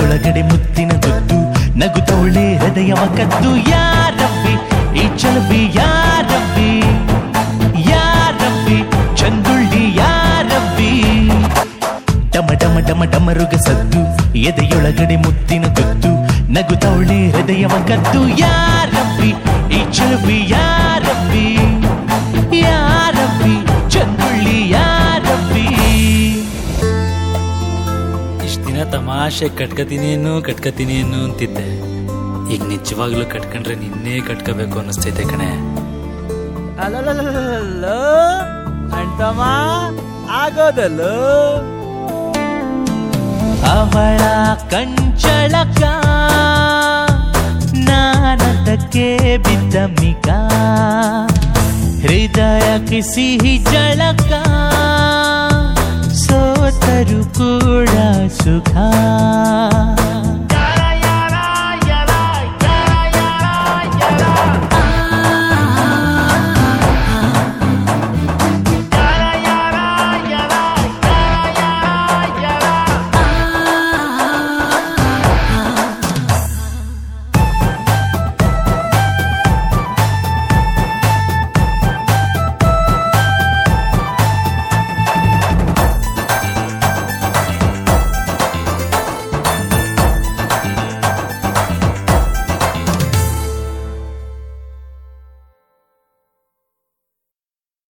ಎದೆಯೊಳಗಡೆ ಮುತ್ತಿನ ಗೊತ್ತು ನಗುತ್ತವಳೆ ಹೃದಯವ ಕದ್ದು ಯಾರಬ್ಬಿ ಈ ಚಲವಿ ಯಾರಬ್ಬಿ ಯಾರಬ್ಬಿ ಚಂದುಳ್ಳಿ ಯಾರಬ್ಬಿ ಡಮ ಡಮ ಡಮ ಡಮರುಗ ಸದ್ದು ಎದೆಯೊಳಗಡೆ ಮುತ್ತಿನ ಗೊತ್ತು ನಗುತ್ತವಳೆ ಹೃದಯವ ಕದ್ದು ಯಾರಬ್ಬಿ ಈ ಚಲವಿ ಯಾರಬ್ಬಿ ಯಾರಬ್ಬಿ ಚಂದುಳ್ಳಿ ಯಾರಬ್ಬಿ. ಇಷ್ಟ ದಿನ ತಮಾಷೆ ಕಟ್ಕತೀನಿ ಏನು ಅಂತಿದ್ದೆ. ಈಗ ನಿಜವಾಗ್ಲೂ ಕಟ್ಕೊಂಡ್ರೆ ನಿನ್ನೆ ಕಟ್ಕೋಬೇಕು ಅನ್ನಿಸ್ತೈತೆ ಕಣೆ. ಅಲ್ಲೋ ಅಣ್ತಮ್ಮ ಆಗೋದಲ್ಲೋ. ಅವಳ ಕಂಚಳಕ ನಾನದಕ್ಕೆ ಬಿದ್ದಮಿಕ ಹೃದಯಕ್ಕೆ ಸಿಹಿ ಜಳಕ ಸೋತರು ಕೂಡ ಸುಖ